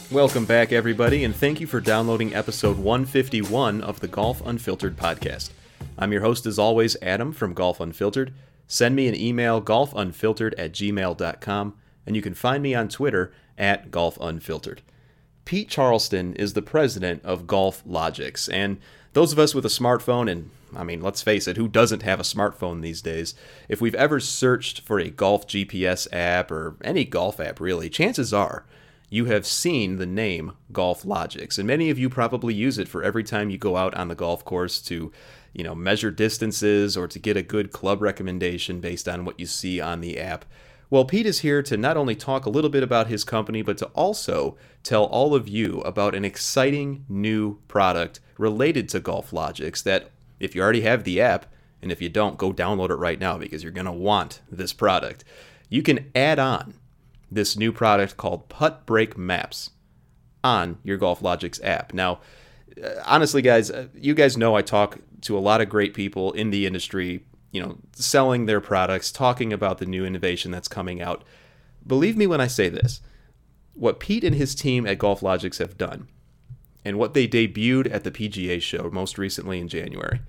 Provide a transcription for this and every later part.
Welcome back, everybody, and thank you for downloading episode 151 of the Golf Unfiltered podcast. I'm your host, as always, Adam from Golf Unfiltered. Send me an email, golfunfiltered@gmail.com, and you can find me on Twitter at golfunfiltered. Pete Charleston is the president of GolfLogix, and those of us with a smartphone, and I mean, let's face it, who doesn't have a smartphone these days? If we've ever searched for a golf GPS app, or any golf app really, chances are you have seen the name GolfLogix, and many of you probably use it for every time you go out on the golf course to, measure distances or to get a good club recommendation based on what you see on the app. Well, Pete is here to not only talk a little bit about his company, but to also tell all of you about an exciting new product related to GolfLogix that, if you already have the app, and if you don't, go download it right now because you're going to want this product. You can add on this new product called Putt Break Maps on your GolfLogix app. Now, honestly, guys, you guys know I talk to a lot of great people in the industry, selling their products, talking about the new innovation that's coming out. Believe me when I say this, what Pete and his team at GolfLogix have done, and what they debuted at the PGA show most recently in January,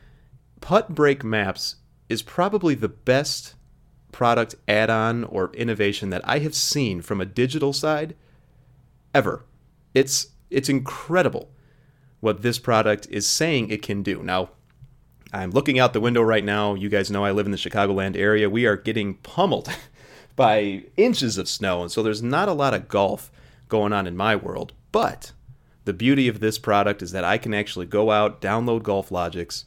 Putt Break Maps is probably the best product add-on or innovation that I have seen from a digital side ever. It's incredible what this product is saying it can do. Now, I'm looking out the window right now. You guys know I live in the Chicagoland area. We are getting pummeled by inches of snow, and so there's not a lot of golf going on in my world. But the beauty of this product is that I can actually go out, download GolfLogix,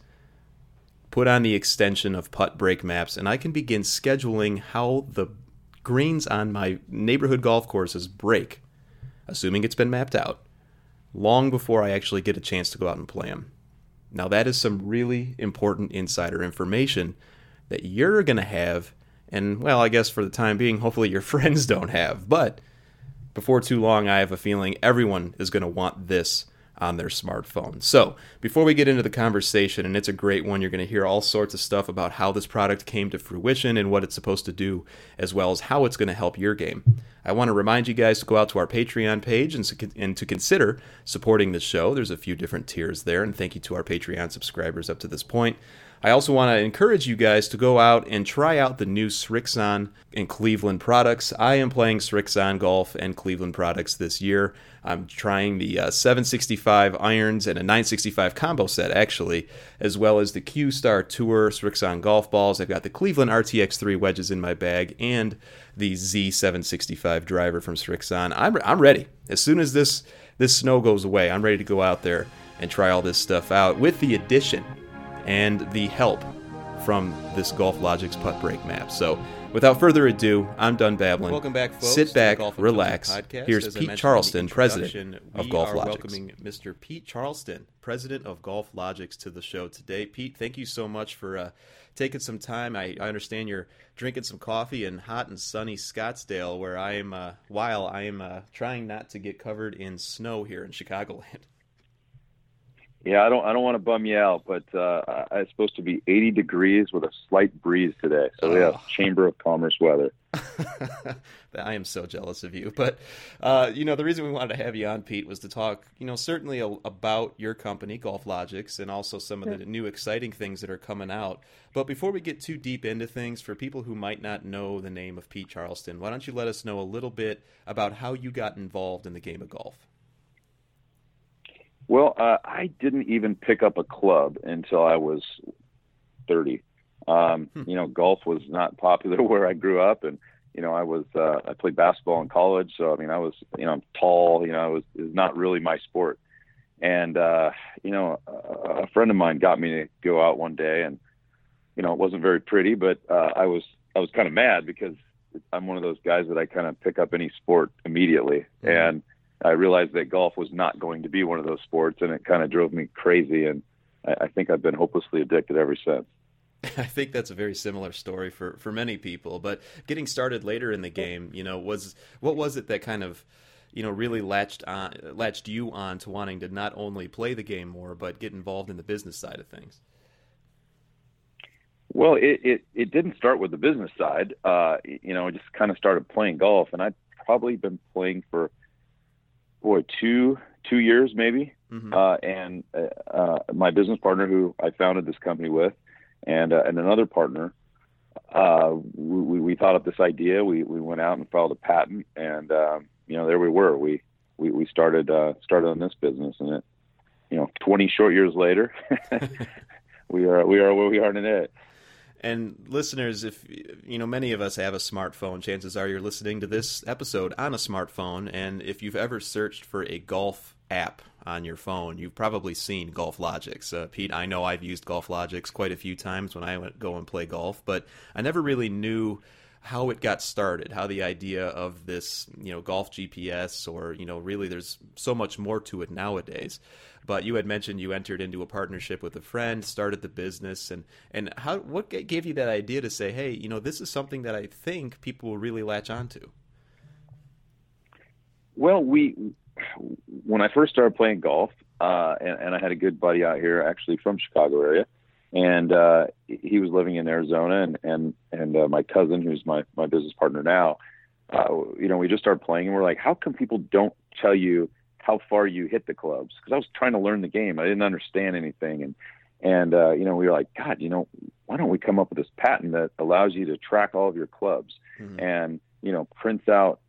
put on the extension of Putt Break Maps, and I can begin scheduling how the greens on my neighborhood golf courses break, assuming it's been mapped out, long before I actually get a chance to go out and play them. Now, that is some really important insider information that you're going to have, and, well, I guess for the time being, hopefully your friends don't have. But before too long, I have a feeling everyone is going to want this on their smartphone. So, before we get into the conversation, and it's a great one, you're going to hear all sorts of stuff about how this product came to fruition and what it's supposed to do, as well as how it's going to help your game. I want to remind you guys to go out to our Patreon page and to consider supporting the show. There's a few different tiers there, and thank you to our Patreon subscribers up to this point. I also want to encourage you guys to go out and try out the new Srixon and Cleveland products. I am playing Srixon Golf and Cleveland products this year. I'm trying the 765 irons and a 965 combo set, actually, as well as the Q-Star Tour Srixon golf balls. I've got the Cleveland RTX3 wedges in my bag and the Z765 driver from Srixon. I'm ready. As soon as this snow goes away, I'm ready to go out there and try all this stuff out with the addition and the help from this GolfLogix Putt Break Map. So, without further ado, I'm done babbling. Welcome back, folks. Sit back, Golf relax. Podcast. Here's Pete Charleston, president of We are GolfLogix. welcoming Mr. Pete Charleston, president of GolfLogix, to the show today. Pete, thank you so much for taking some time. I understand you're drinking some coffee in hot and sunny Scottsdale, where I am, while I am trying not to get covered in snow here in Chicagoland. Yeah, I don't want to bum you out, but it's supposed to be 80 degrees with a slight breeze today. So we have Chamber of Commerce weather. I am so jealous of you. But, the reason we wanted to have you on, Pete, was to talk, certainly about your company, GolfLogix, and also some of the new exciting things that are coming out. But before we get too deep into things, for people who might not know the name of Pete Charleston, why don't you let us know a little bit about how you got involved in the game of golf? Well, I didn't even pick up a club until I was 30. Golf was not popular where I grew up, and I played basketball in college, so I was I'm tall. It was not really my sport. And a friend of mine got me to go out one day, and it wasn't very pretty, but I was kind of mad because I'm one of those guys that I kind of pick up any sport immediately, and I realized that golf was not going to be one of those sports, and it kind of drove me crazy. And I think I've been hopelessly addicted ever since. I think that's a very similar story for many people. But getting started later in the game, what was it that kind of, really latched you on to wanting to not only play the game more, but get involved in the business side of things? Well, it didn't start with the business side. I just kind of started playing golf, and I'd probably been playing for boy, two years maybe. Mm-hmm. And my business partner, who I founded this company with, and another partner, we thought up this idea. We went out and filed a patent, and there we were. We started on this business, and it, 20 short years later, we are where we are today. And listeners, if many of us have a smartphone, chances are you're listening to this episode on a smartphone. And if you've ever searched for a golf app on your phone, you've probably seen GolfLogix. Pete, I know I've used GolfLogix quite a few times when I go and play golf, but I never really knew how it got started, how the idea of this, golf GPS, or, really there's so much more to it nowadays. But you had mentioned you entered into a partnership with a friend, started the business, and what gave you that idea to say, hey, this is something that I think people will really latch onto? Well, when I first started playing golf, and I had a good buddy out here, actually from Chicago area, and he was living in Arizona, and my cousin, who's my business partner now, we just started playing, and we're like, how come people don't tell you how far you hit the clubs? Because I was trying to learn the game. I didn't understand anything. And we were like, God, why don't we come up with this patent that allows you to track all of your clubs, mm-hmm. and, prints out,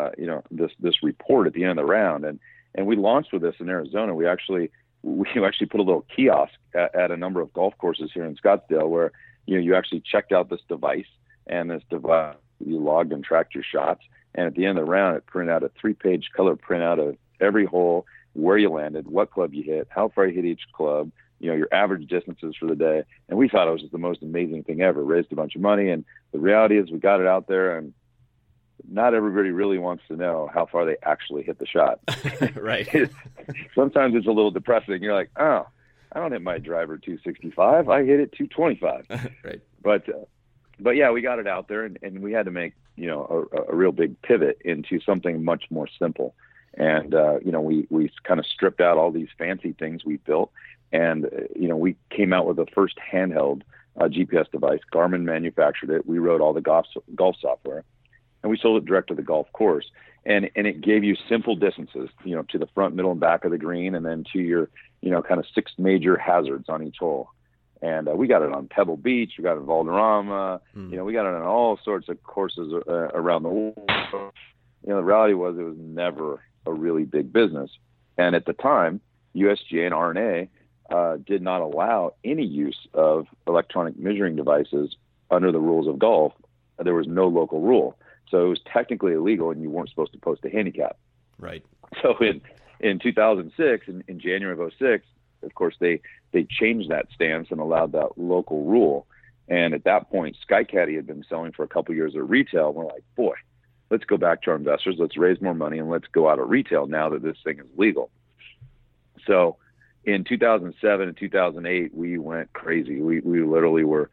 this report at the end of the round. And we launched with this in Arizona. We actually put a little kiosk at a number of golf courses here in Scottsdale where, you actually checked out this device, and this device, you logged and tracked your shots. And at the end of the round, it printed out a 3-page color printout of every hole, where you landed, what club you hit, how far you hit each club, your average distances for the day. And we thought it was just the most amazing thing ever. Raised a bunch of money. And the reality is we got it out there, and not everybody really wants to know how far they actually hit the shot. Right. Sometimes it's a little depressing. You're like, oh, I don't hit my driver 265. I hit it 225. Right. But yeah, we got it out there, and we had to make, a real big pivot into something much more simple. And, we kind of stripped out all these fancy things we built. And, we came out with the first handheld GPS device. Garmin manufactured it. We wrote all the golf software, and we sold it direct to the golf course. And it gave you simple distances, to the front, middle, and back of the green, and then to your, kind of 6 major hazards on each hole. And we got it on Pebble Beach. We got it in Valderrama. We got it on all sorts of courses around the world. The reality was it was never a really big business. And at the time, USGA and R&A did not allow any use of electronic measuring devices under the rules of golf. There was no local rule. So it was technically illegal, and you weren't supposed to post a handicap. Right. So in 2006, in January of 2006, of course, they changed that stance and allowed that local rule. And at that point, SkyCaddy had been selling for a couple of years at retail. And we're like, boy, let's go back to our investors. Let's raise more money, and let's go out of retail now that this thing is legal. So in 2007 and 2008, we went crazy. We literally were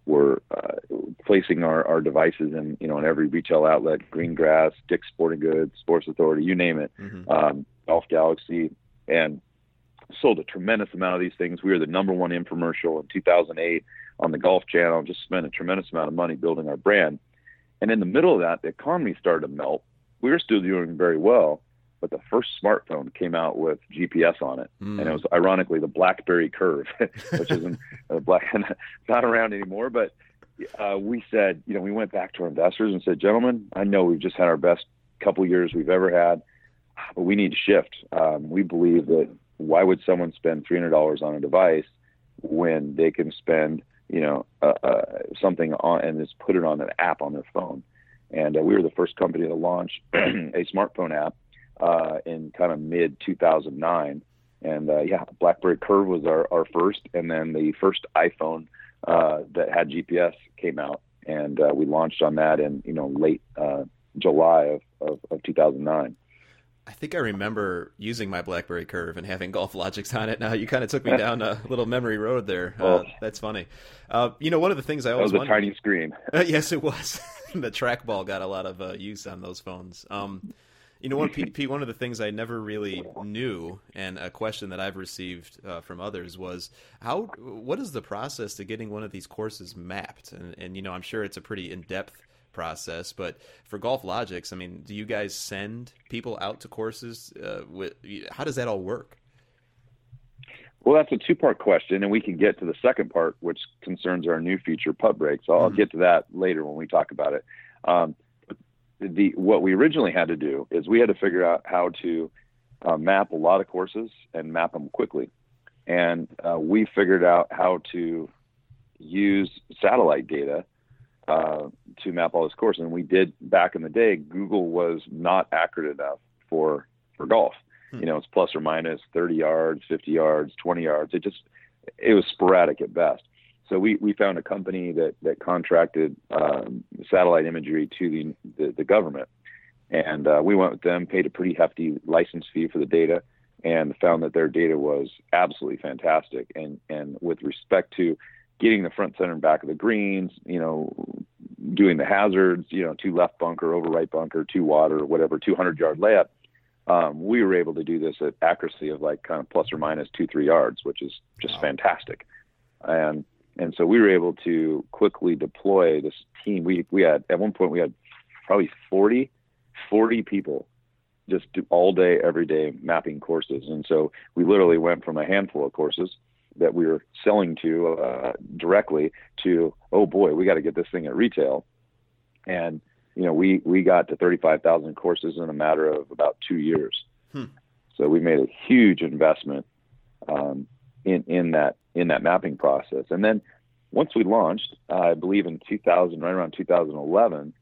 placing our devices in every retail outlet, Greengrass, Dick's Sporting Goods, Sports Authority, you name it, mm-hmm. Golf Galaxy, and sold a tremendous amount of these things. We were the number one infomercial in 2008 on the Golf Channel. Just spent a tremendous amount of money building our brand. And in the middle of that, the economy started to melt. We were still doing very well, but the first smartphone came out with GPS on it. And it was ironically the BlackBerry Curve, which isn't not around anymore. But we said, we went back to our investors and said, gentlemen, I know we've just had our best couple years we've ever had, but we need to shift. We believe that why would someone spend $300 on a device when they can spend, something on and just put it on an app on their phone? And we were the first company to launch a smartphone app in kind of mid 2009. And BlackBerry Curve was our first, and then the first iPhone that had GPS came out, and we launched on that in late July of 2009. I think I remember using my BlackBerry Curve and having GolfLogix on it. Now you kind of took me down a little memory road there. That's funny. One of the things I always wondered. That was a tiny screen. Yes, it was. The trackball got a lot of use on those phones. Pete, one of the things I never really knew, and a question that I've received from others was, what is the process to getting one of these courses mapped? And I'm sure it's a pretty in-depth process. But for GolfLogix, I mean, do you guys send people out to courses? How does that all work? Well, that's a two-part question, and we can get to the second part, which concerns our new feature, Putt Break. So I'll get to that later when we talk about it. What we originally had to do is we had to figure out how to map a lot of courses and map them quickly. And we figured out how to use satellite data to map all those courses. And we did back in the day. Google was not accurate enough for golf. You know, it's plus or minus 30 yards, 50 yards, 20 yards. It was sporadic at best. So we found a company that contracted satellite imagery to the government. And we went with them, paid a pretty hefty license fee for the data, and found that their data was absolutely fantastic. And with respect to getting the front, center, and back of the greens, you know, doing the hazards, you know, 2 left bunker, over right bunker, 2 water, whatever, 200-yard layup, we were able to do this at accuracy of like kind of plus or minus 2-3 yards, which is just fantastic. And so we were able to quickly deploy this team. We had, at one point, we had probably 40 people just do all day, every day mapping courses. And so we literally went from a handful of courses that we were selling to directly to, oh boy, we got to get this thing at retail. And, you know, we got to 35,000 courses in a matter of about 2 years. So we made a huge investment in that mapping process. And then once we launched, I believe in 2000, right around 2011,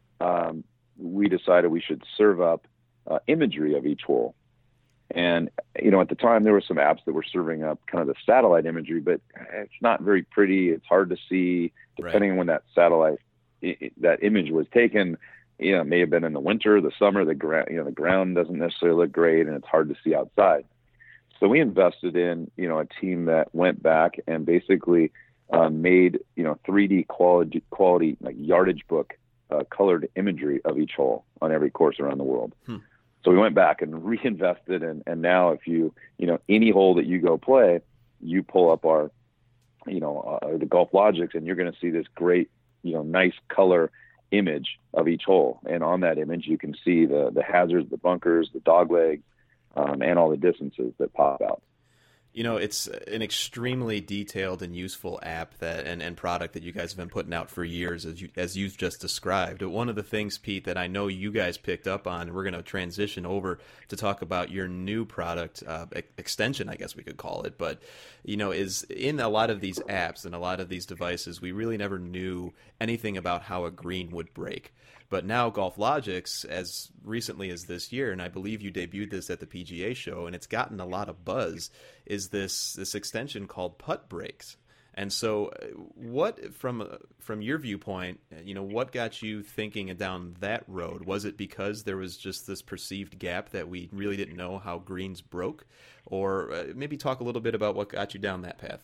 we decided we should serve up imagery of each hole. And, you know, at the time there were some apps that were serving up kind of the satellite imagery, but it's not very pretty. It's hard to see depending on when that satellite, that image was taken. You know, it may have been in the winter, the summer, the ground doesn't necessarily look great and it's hard to see outside. So we invested in, you know, a team that went back and basically made, you know, 3D quality like yardage book colored imagery of each hole on every course around the world. So we went back and reinvested, and now if you know, any hole that you go play, you pull up our, you know, the GolfLogix, and you're going to see this great, you know, nice color image of each hole. And on that image, you can see the hazards, the bunkers, the dog legs, and all the distances that pop out. You know, it's an extremely detailed and useful app that and product that you guys have been putting out for years, as you've just described. One of the things, Pete, that I know you guys picked up on, and we're going to transition over to talk about your new product extension, I guess we could call it. But, you know, is in a lot of these apps and a lot of these devices, we really never knew anything about how a green would break. But now GolfLogix, as recently as this year, and I believe you debuted this at the PGA show, and it's gotten a lot of buzz, is this extension called Putt Breaks. And so what, from your viewpoint, you know, what got you thinking down that road? Was it because there was just this perceived gap that we really didn't know how greens broke? Or maybe talk a little bit about what got you down that path.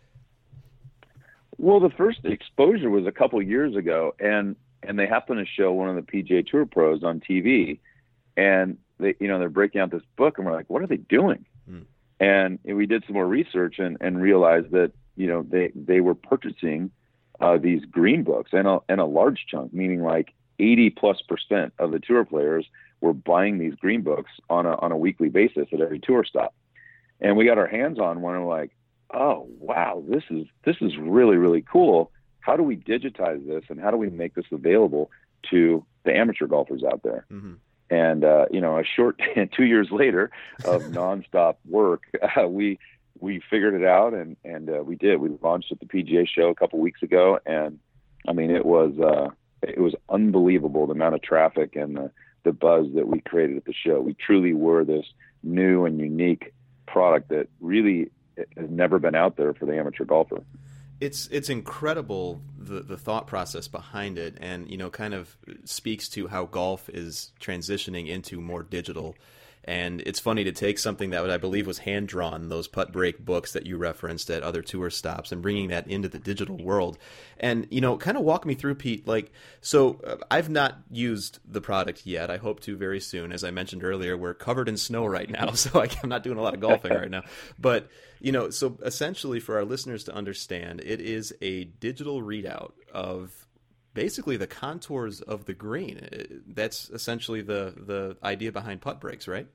Well, the first exposure was a couple years ago, and they happened to show one of the PGA Tour pros on TV, and they, you know, they're breaking out this book, and we're like, what are they doing? And we did some more research and realized that, you know, they were purchasing these green books, and a large chunk, meaning like 80+% of the tour players were buying these green books on a weekly basis at every tour stop. And we got our hands on one, and we're like, oh wow, this is really, really cool. How do we digitize this, and how do we make this available to the amateur golfers out there? And, you know, a short 2 years later of nonstop work, we figured it out, and we did. We launched at the PGA show a couple weeks ago, and I mean, it was unbelievable, the amount of traffic and the buzz that we created at the show. We truly were this new and unique product that really has never been out there for the amateur golfer. It's incredible, the thought process behind it, and, you know, kind of speaks to how golf is transitioning into more digital. And it's funny to take something that I believe was hand-drawn, those Putt Break books that you referenced at other tour stops, and bringing that into the digital world. And, you know, kind of walk me through, Pete, like, so I've not used the product yet. I hope to very soon. As I mentioned earlier, we're covered in snow right now, so I'm not doing a lot of golfing right now. But, you know, so essentially for our listeners to understand, it is a digital readout of basically the contours of the green. That's essentially the idea behind putt breaks, right?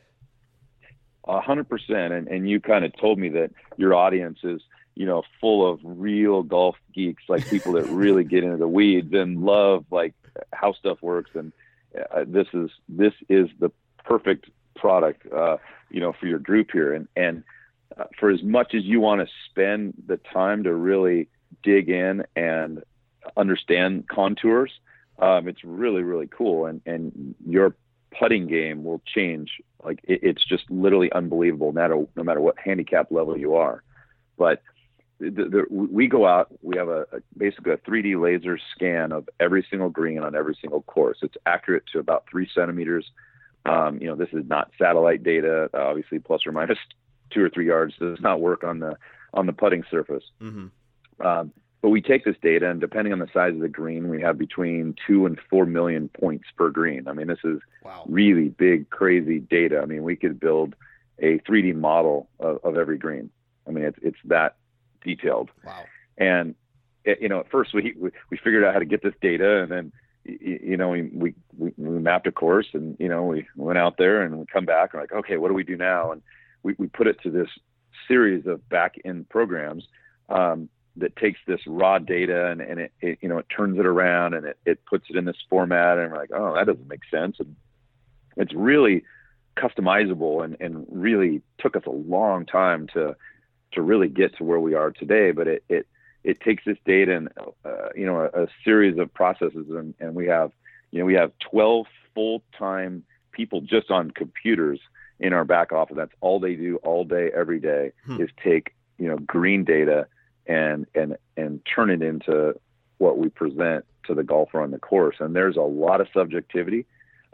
100%. And you kind of told me that your audience is, full of real golf geeks, like people that really get into the weeds and love like how stuff works. And this is the perfect product, for your group here. And for as much as you want to spend the time to really dig in and understand contours, it's really, really cool. And your putting game will change. Like it's just literally unbelievable, no matter what handicap level you are. But we go out, we have basically a 3D laser scan of every single green on every single course. It's accurate to about 3 centimeters. This is not satellite data, obviously plus or minus 2 or 3 yards does not work on the putting surface. Mm-hmm. But we take this data, and depending on the size of the green, we have between 2 and 4 million points per green. I mean, this is really big, crazy data. I mean, we could build a 3D model of every green. I mean, it's that detailed. Wow. And at first we figured out how to get this data, and then we mapped a course, and we went out there and we come back and like, okay, what do we do now? And we put it to this series of back end programs that takes this raw data and it turns it around and it puts it in this format, and we're like, oh, that doesn't make sense. And it's really customizable and really took us a long time to really get to where we are today. But it takes this data and a series of processes, and we have 12 full-time people just on computers in our back office. That's all they do all day, every day, is take green data and turn it into what we present to the golfer on the course. And there's a lot of subjectivity.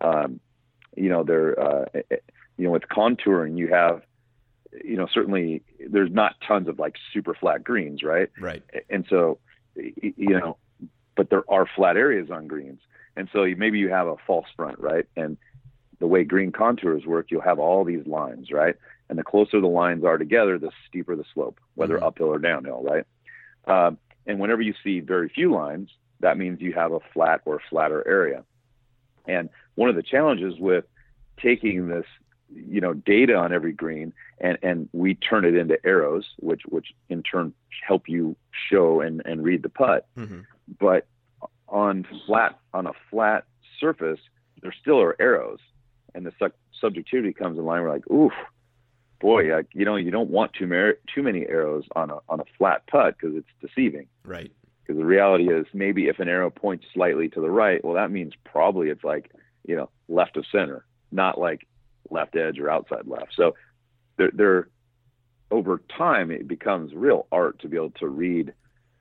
With contouring, you have, certainly there's not tons of like super flat greens, right? Right. And so, but there are flat areas on greens. And so maybe you have a false front, right? And the way green contours work, you'll have all these lines, right? And the closer the lines are together, the steeper the slope, whether uphill or downhill, right? And whenever you see very few lines, that means you have a flat or flatter area. And one of the challenges with taking this, data on every green and we turn it into arrows, which in turn help you show and read the putt. Mm-hmm. But on a flat surface, there still are arrows, and the subjectivity comes in line. We're like, oof, boy, you don't want too many arrows on a flat putt because it's deceiving. Right. Because the reality is, maybe if an arrow points slightly to the right, well, that means probably it's like, left of center, not like left edge or outside left. So there over time, it becomes real art to be able to read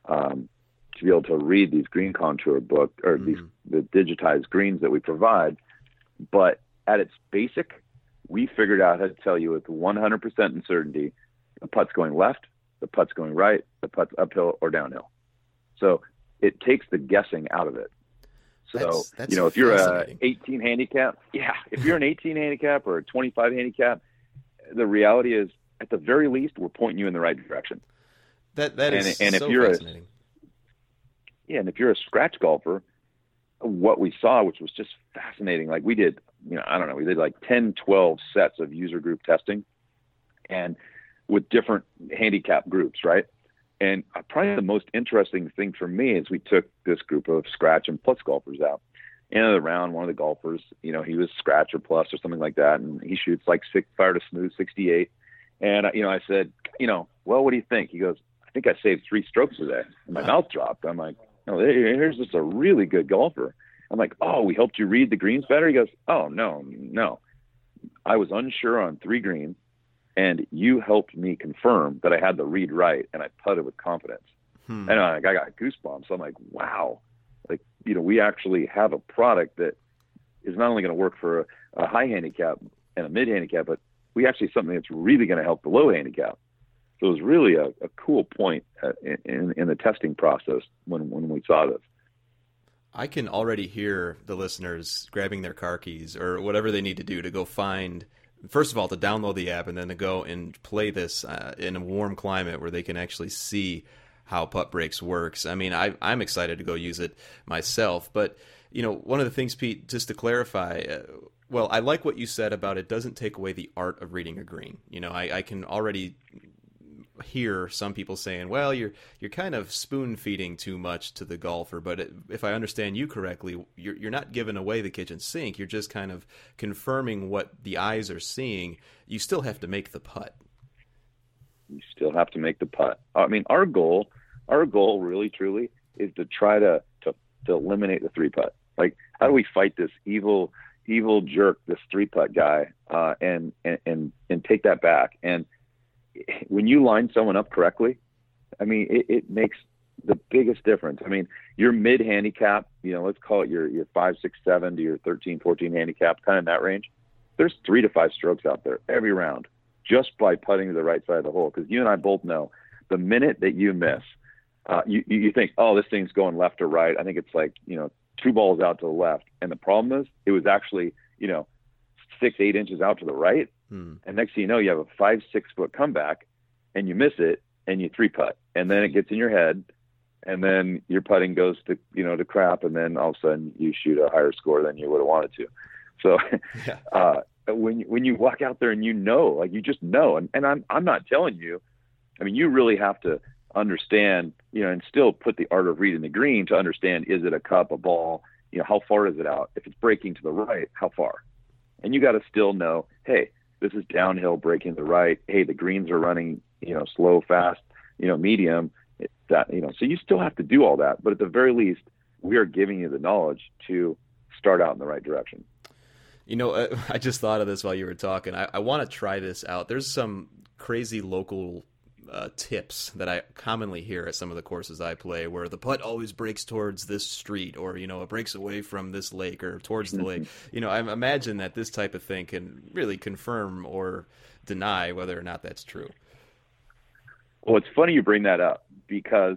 these green contour book or the digitized greens that we provide. But at its basic, we figured out how to tell you with 100% certainty the putt's going left, the putt's going right, the putt's uphill or downhill. So it takes the guessing out of it. So, that's if you're a 18 handicap, if you're an 18 handicap or a 25 handicap, the reality is, at the very least, we're pointing you in the right direction. That is and so if you're fascinating. And if you're a scratch golfer, what we saw, which was just fascinating, like we did, we did like 10, 12 sets of user group testing, and with different handicap groups, right? And probably the most interesting thing for me is we took this group of scratch and plus golfers out. End of the round, one of the golfers, he was scratch or plus or something like that, and he shoots like fire to smooth 68. And I said, well, what do you think? He goes, I think I saved 3 strokes today. And my mouth dropped. I'm like, here's just a really good golfer. I'm like, oh, we helped you read the greens better? He goes, oh, no. I was unsure on 3 greens, and you helped me confirm that I had the read right, and I putted with confidence. And I got goosebumps. So I'm like, wow. Like, we actually have a product that is not only going to work for a high handicap and a mid handicap, but we actually have something that's really going to help the low handicap. So it was really a cool point in the testing process when we saw this. I can already hear the listeners grabbing their car keys or whatever they need to do to go find, first of all, to download the app, and then to go and play this in a warm climate where they can actually see how Putt Breaks works. I mean, I'm excited to go use it myself. But, one of the things, Pete, just to clarify, well, I like what you said about it doesn't take away the art of reading a green. I can already hear some people saying, well, you're kind of spoon feeding too much to the golfer. But if I understand you correctly, you're not giving away the kitchen sink. You're just kind of confirming what the eyes are seeing. You still have to make the putt. You still have to make the putt. I mean, our goal really truly is to try to eliminate the 3-putt. Like, how do we fight this evil jerk, this 3-putt guy, and take that back? And when you line someone up correctly, I mean, it makes the biggest difference. I mean, your mid handicap, let's call it your 5, 6, 7 to your 13, 14 handicap, kind of in that range. There's 3 to 5 strokes out there every round just by putting to the right side of the hole. Because you and I both know the minute that you miss, you think, oh, this thing's going left or right. I think it's like, 2 balls out to the left. And the problem is it was actually, 6, 8 inches out to the right. And next thing you know, you have a 5, 6 foot comeback and you miss it and you 3-putt. And then it gets in your head and then your putting goes to, to crap. And then all of a sudden you shoot a higher score than you would have wanted to. So, when you walk out there and like you just know, and I'm not telling you, I mean, you really have to understand, and still put the art of reading the green to understand, is it a cup, a ball, how far is it out? If it's breaking to the right, how far? And you got to still know, hey, this is downhill breaking to the right. Hey, the greens are running, slow, fast, medium, so you still have to do all that. But at the very least, we are giving you the knowledge to start out in the right direction. I just thought of this while you were talking. I want to try this out. There's some crazy local tips that I commonly hear at some of the courses I play, where the putt always breaks towards this street, or it breaks away from this lake or towards the lake. I imagine that this type of thing can really confirm or deny whether or not that's true. Well, it's funny you bring that up, because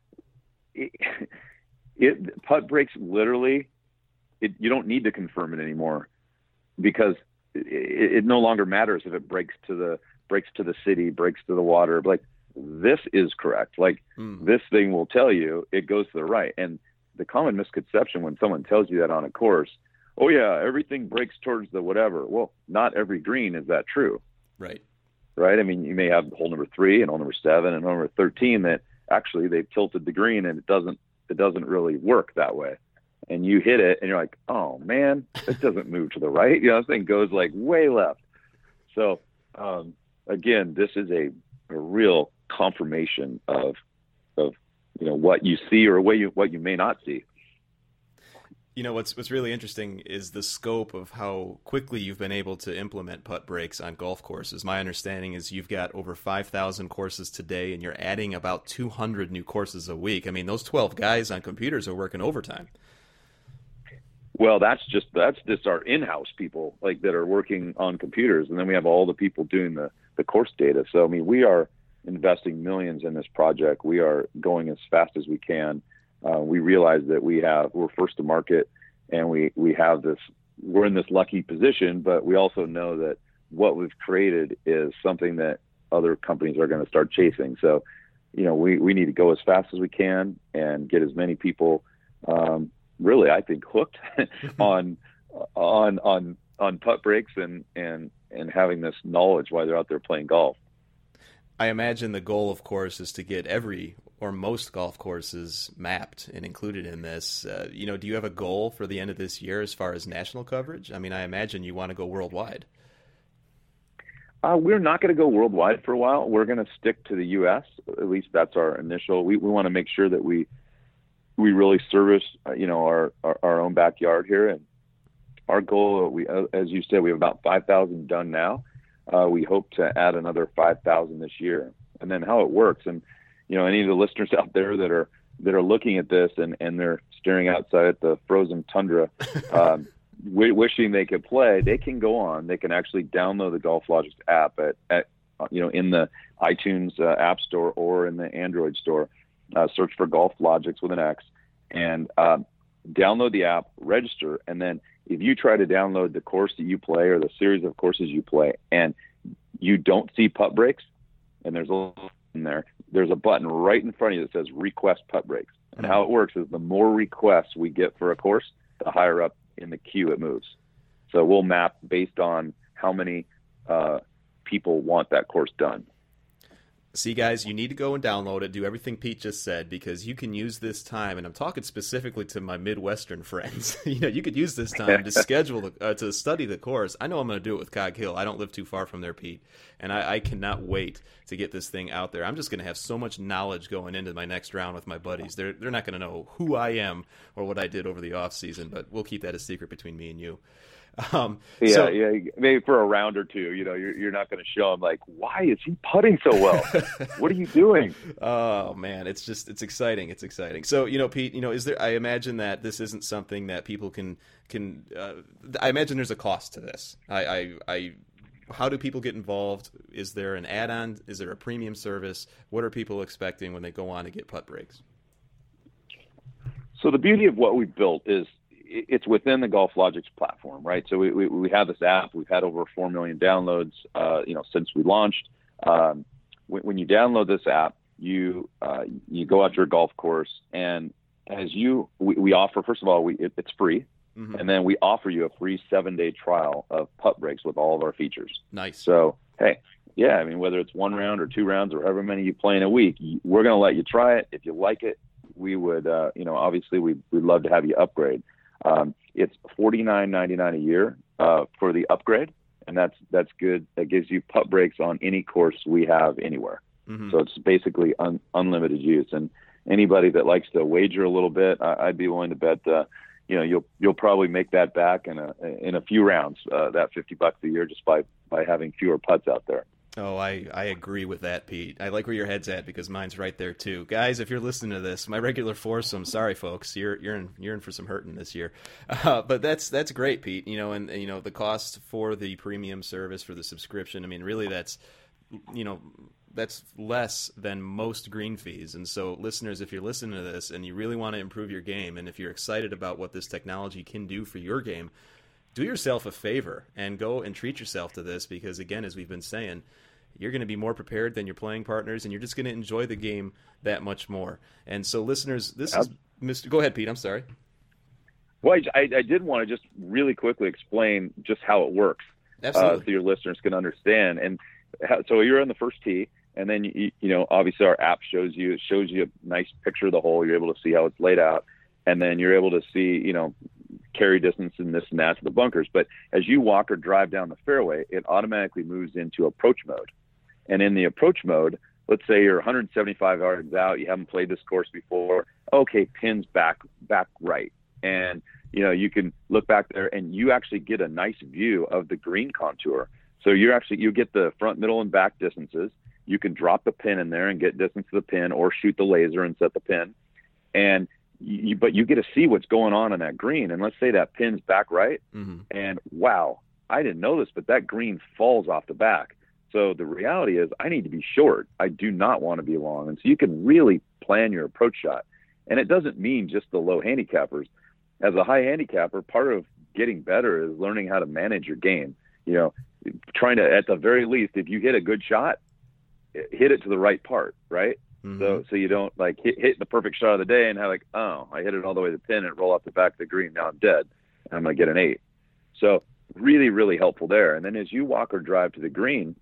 putt breaks literally. You don't need to confirm it anymore, because it no longer matters if it breaks to the city, breaks to the water. Like, this is correct. Like, this thing will tell you it goes to the right. And the common misconception when someone tells you that on a course, oh yeah, everything breaks towards the whatever. Well, not every green is that true. Right. I mean, you may have hole number 3 and hole number 7 and hole number 13 that actually they've tilted the green and it doesn't really work that way. And you hit it and you're like, oh man, it doesn't move to the right. This thing goes like way left. So, again, this is a real confirmation of what you see or what you may not see. What's really interesting is the scope of how quickly you've been able to implement putt breaks on golf courses. My understanding is you've got over 5,000 courses today, and you're adding about 200 new courses a week. I mean, those 12 guys on computers are working overtime. Well, that's just our in-house people, like, that are working on computers, and then we have all the people doing the course data. So, I mean, we are investing millions in this project. We are going as fast as we can. We realize that we're first to market, and we have this. We're in this lucky position, but we also know that what we've created is something that other companies are going to start chasing. So, we need to go as fast as we can and get as many people. Really, I think, hooked on putt breaks and having this knowledge while they're out there playing golf. I imagine the goal, of course, is to get every or most golf courses mapped and included in this. Do you have a goal for the end of this year as far as national coverage? I mean, I imagine you want to go worldwide. We're not going to go worldwide for a while. We're going to stick to the U.S. At least that's our initial. We want to make sure that we really service, our own backyard here. And our goal, as you said, we have about 5,000 done now. We hope to add another 5,000 this year. And then how it works, and any of the listeners out there that are looking at this and they're staring outside at the frozen tundra, wishing they could play, they can go on. They can actually download the GolfLogix app at in the iTunes App Store or in the Android store. Search for GolfLogix with an X, and download the app, register, and then if you try to download the course that you play or the series of courses you play and you don't see putt breaks, and there's there, there's a button right in front of you that says request putt breaks. And how it works is the more requests we get for a course, the higher up in the queue it moves. So we'll map based on how many people want that course done. See, guys, you need to go and download it, do everything Pete just said, because you can use this time, and I'm talking specifically to my Midwestern friends. You could use this time to schedule to study the course. I know I'm going to do it with Cog Hill. I don't live too far from there, Pete, and I cannot wait to get this thing out there. I'm just going to have so much knowledge going into my next round with my buddies. They're not going to know who I am or what I did over the off season, but we'll keep that a secret between me and you. Maybe for a round or two, you're not going to show them like, why is he putting so well? What are you doing? Oh man, it's exciting. It's exciting. So, Pete, is there, I imagine that this isn't something that people can, I imagine there's a cost to this. How do people get involved? Is there an add-on? Is there a premium service? What are people expecting when they go on to get putt breaks? So the beauty of what we've built is it's within the GolfLogix platform, right? So we have this app. We've had over 4 million downloads, since we launched. When you download this app, you go out to your golf course, and we offer, first of all, it's free. Mm-hmm. And then we offer you a free 7-day trial of putt breaks with all of our features. Nice. So, hey, yeah, I mean, whether it's 1 round or 2 rounds or however many you play in a week, we're going to let you try it. If you like it, we would, obviously we'd love to have you upgrade. It's $49.99 a year for the upgrade, and that's good. That gives you putt breaks on any course we have anywhere. Mm-hmm. So it's basically unlimited use. And anybody that likes to wager a little bit, I'd be willing to bet you'll probably make that back in a few rounds, that $50 a year, just by having fewer putts out there. Oh, I agree with that, Pete. I like where your head's at because mine's right there too. Guys, if you're listening to this, my regular foursome, sorry folks, you're in for some hurting this year. But that's great, Pete. And the cost for the premium service, for the subscription, I mean, really that's less than most green fees. And so listeners, if you're listening to this and you really want to improve your game, and if you're excited about what this technology can do for your game, do yourself a favor and go and treat yourself to this, because again, as we've been saying, you're going to be more prepared than your playing partners, and you're just going to enjoy the game that much more. And so listeners, this is Mr. Go ahead, Pete. I'm sorry. Well, I did want to just really quickly explain just how it works. Absolutely. So your listeners can understand. And so you're on the first tee, and then, obviously our app shows you a nice picture of the hole. You're able to see how it's laid out. And then you're able to see, carry distance and this and that to the bunkers. But as you walk or drive down the fairway, it automatically moves into approach mode. And in the approach mode, let's say you're 175 yards out, you haven't played this course before. Okay, pins back right. And, you can look back there and you actually get a nice view of the green contour. So you get the front, middle, and back distances. You can drop the pin in there and get distance to the pin, or shoot the laser and set the pin. And but you get to see what's going on that green. And let's say that pin's back right. Mm-hmm. And wow, I didn't know this, but that green falls off the back. So the reality is I need to be short. I do not want to be long. And so you can really plan your approach shot. And it doesn't mean just the low handicappers. As a high handicapper, part of getting better is learning how to manage your game. Trying to, at the very least, if you hit a good shot, hit it to the right part, right? Mm-hmm. So you don't like hit the perfect shot of the day and have like, oh, I hit it all the way to the pin and it roll off the back of the green. Now I'm dead. I'm going to get an 8. So really, really helpful there. And then as you walk or drive to the green,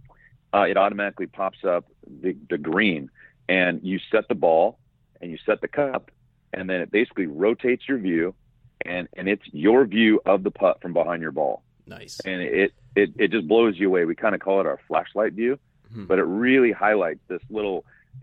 it automatically pops up the green, and you set the ball and you set the cup, and then it basically rotates your view, and it's your view of the putt from behind your ball. Nice. And it just blows you away. We kind of call it our flashlight view, but it really highlights this little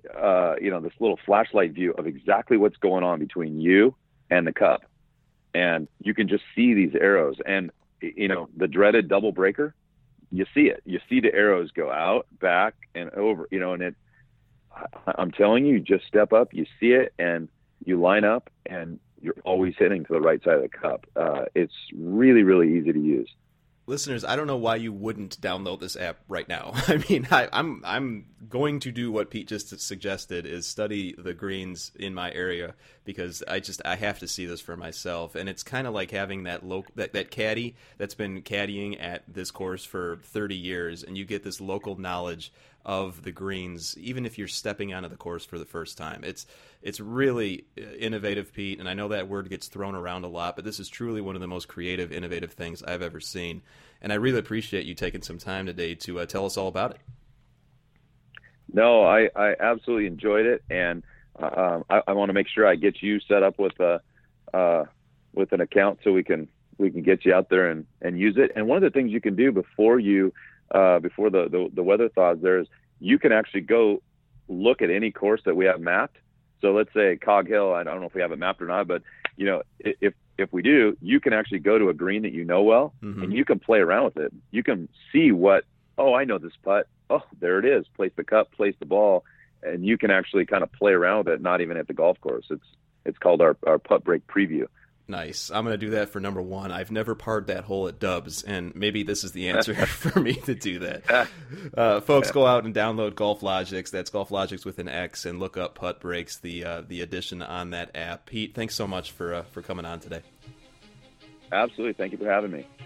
flashlight view of exactly what's going on between you and the cup. And you can just see these arrows, and the dreaded double breaker, you see it. You see the arrows go out, back, and over, and I'm telling you, just step up, you see it, and you line up, and you're always hitting to the right side of the cup. It's really, really easy to use. Listeners, I don't know why you wouldn't download this app right now. I mean, I'm going to do what Pete just suggested, is study the greens in my area, because I have to see this for myself. And it's kind of like having that caddy that's been caddying at this course for 30 years, and you get this local knowledge of the greens, even if you're stepping onto the course for the first time. It's really innovative, Pete, and I know that word gets thrown around a lot, but this is truly one of the most creative, innovative things I've ever seen. And I really appreciate you taking some time today to tell us all about it. No, I absolutely enjoyed it, and I want to make sure I get you set up with an account so we can get you out there and use it. And one of the things you can do before the weather thaws there is you can actually go look at any course that we have mapped. So let's say Cog Hill, I don't know if we have it mapped or not, but if we do, you can actually go to a green that you know well, and you can play around with it. You can see I know this putt. Oh, there it is. Place the cup, place the ball, and you can actually kind of play around with it, not even at the golf course. It's called our putt break preview. Nice. I'm going to do that for number one. I've never parred that hole at Dubs, and maybe this is the answer for me to do that. Folks, go out and download GolfLogix. That's GolfLogix with an X, and look up Putt Breaks, the addition on that app. Pete, thanks so much for coming on today. Absolutely. Thank you for having me.